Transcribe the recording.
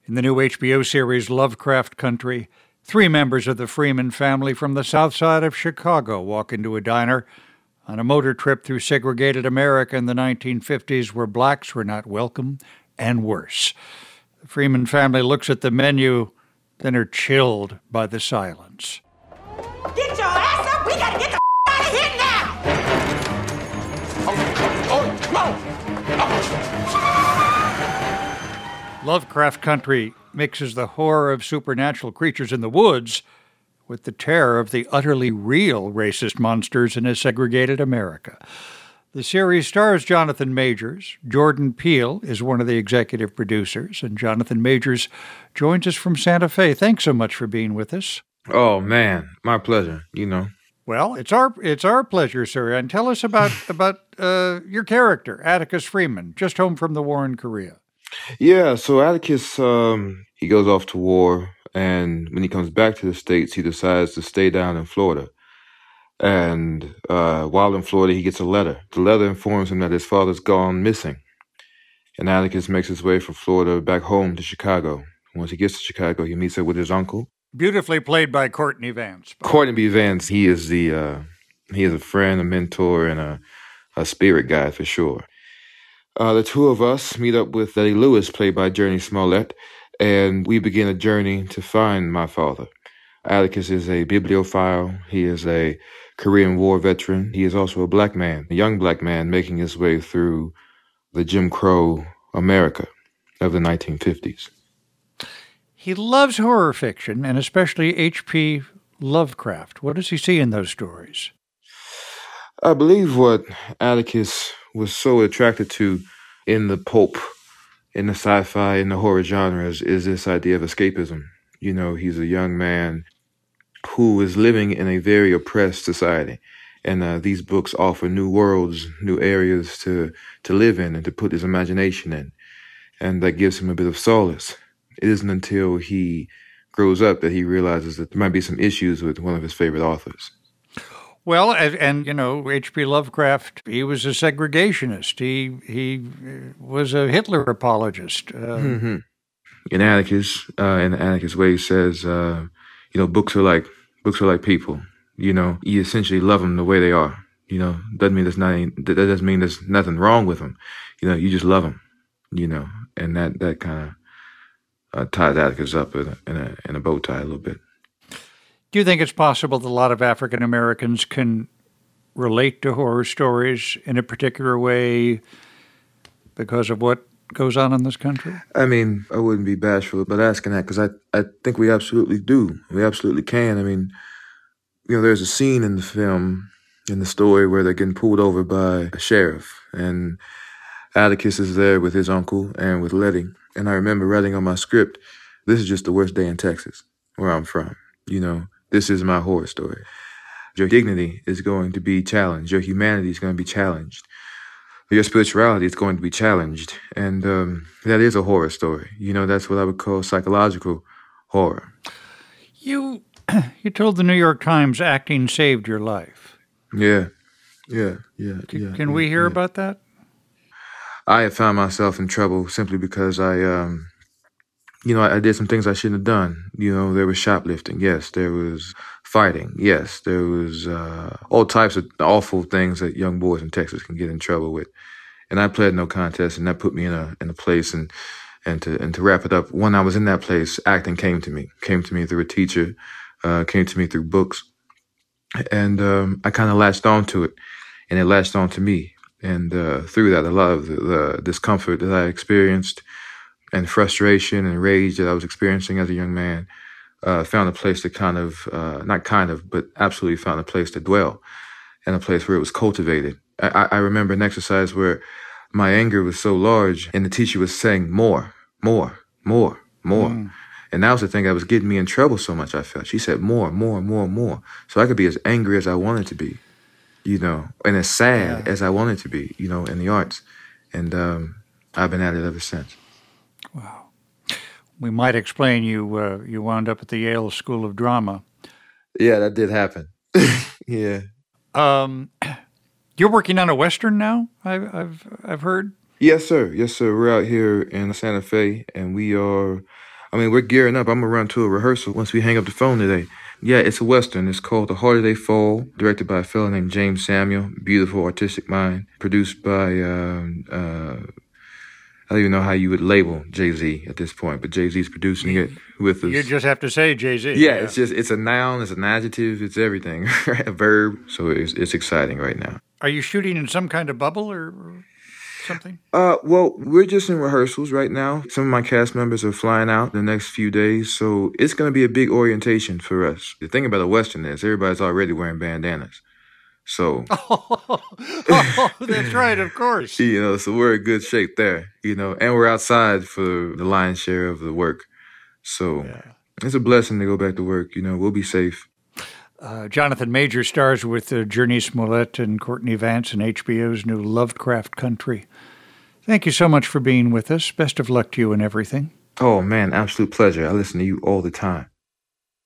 In the new HBO series Lovecraft Country, three members of the Freeman family from the south side of Chicago walk into a diner on a motor trip through segregated America in the 1950s where blacks were not welcome and worse. The Freeman family looks at the menu, then are chilled by the silence. Get your ass up! We gotta get the out of here now! Come on! Lovecraft Country mixes the horror of supernatural creatures in the woods with the terror of the utterly real racist monsters in a segregated America. The series stars Jonathan Majors. Jordan Peele is one of the executive producers, and Jonathan Majors joins us from Santa Fe. Thanks so much for being with us. Oh, man, my pleasure, Well, it's our pleasure, sir. And tell us about your character, Atticus Freeman, just home from the war in Korea. Yeah, so Atticus, he goes off to war, and when he comes back to the States, he decides to stay down in Florida. And while in Florida, he gets a letter. The letter informs him that his father's gone missing. And Atticus makes his way from Florida back home to Chicago. Once he gets to Chicago, he meets up with his uncle. Beautifully played by Courtney Vance. Courtney B. Vance, he is a friend, a mentor, and a spirit guide for sure. The two of us meet up with Letty Lewis, played by Jurnee Smollett, and we begin a journey to find my father. Atticus is a bibliophile. He is a Korean War veteran. He is also a black man, a young black man making his way through the Jim Crow America of the 1950s. He loves horror fiction, and especially H.P. Lovecraft. What does he see in those stories? I believe what Atticus was so attracted to in the pulp, in the sci-fi, in the horror genres is this idea of escapism. He's a young man who is living in a very oppressed society. And these books offer new worlds, new areas to live in and to put his imagination in. And that gives him a bit of solace. It isn't until he grows up that he realizes that there might be some issues with one of his favorite authors. Well, and H.P. Lovecraft, he was a segregationist. He was a Hitler apologist. In Atticus' way, he says, books are like people. You essentially love them the way they are. Doesn't mean that doesn't mean there's nothing wrong with them. You just love them. And that kind of ties Atticus up in a bow tie a little bit. Do you think it's possible that a lot of African Americans can relate to horror stories in a particular way because of what goes on in this country? I mean, I wouldn't be bashful about asking that because I think we absolutely do. We absolutely can. I mean, there's a scene in the film, in the story, where they're getting pulled over by a sheriff, and Atticus is there with his uncle and with Letty. And I remember writing on my script, this is just the worst day in Texas, where I'm from. This is my horror story. Your dignity is going to be challenged. Your humanity is going to be challenged. Your spirituality is going to be challenged. And that is a horror story. That's what I would call psychological horror. You told the New York Times acting saved your life. Yeah. Can we hear about that? I have found myself in trouble simply because I did some things I shouldn't have done. There was shoplifting. Yes. There was fighting. Yes. There was all types of awful things that young boys in Texas can get in trouble with. And I pled no contest, and that put me in a place. And to wrap it up, when I was in that place, acting came to me through a teacher, came to me through books. And I kind of latched on to it, and it latched on to me. And through that, a lot of the discomfort that I experienced and frustration and rage that I was experiencing as a young man, found a place to but absolutely found a place to dwell, and a place where it was cultivated. I remember an exercise where my anger was so large and the teacher was saying more. And that was the thing that was getting me in trouble so much, I felt. She said more. So I could be as angry as I wanted to be, and as sad as I wanted to be, in the arts. And I've been at it ever since. Wow. We might explain you wound up at the Yale School of Drama. Yeah, that did happen. Yeah. You're working on a Western now, I've heard? Yes, sir. We're out here in Santa Fe, and we are I mean, we're gearing up. I'm going to run to a rehearsal once we hang up the phone today. Yeah, it's a Western. It's called The Harder They Fall, directed by a fellow named James Samuel. Beautiful, artistic mind. Produced by, I don't even know how you would label Jay-Z at this point, but Jay-Z's producing it with us. You just have to say Jay-Z. Yeah, it's a noun, it's an adjective, it's everything, a verb. So it's exciting right now. Are you shooting in some kind of bubble or something? Well, we're just in rehearsals right now. Some of my cast members are flying out in the next few days, so it's going to be a big orientation for us. The thing about a Western is everybody's already wearing bandanas. So, That's right, of course. So we're in good shape there, and we're outside for the lion's share of the work. So It's a blessing to go back to work. We'll be safe. Jonathan Major stars with Jurnee Smollett and Courtney Vance in HBO's new Lovecraft Country. Thank you so much for being with us. Best of luck to you in everything. Oh, man, absolute pleasure. I listen to you all the time.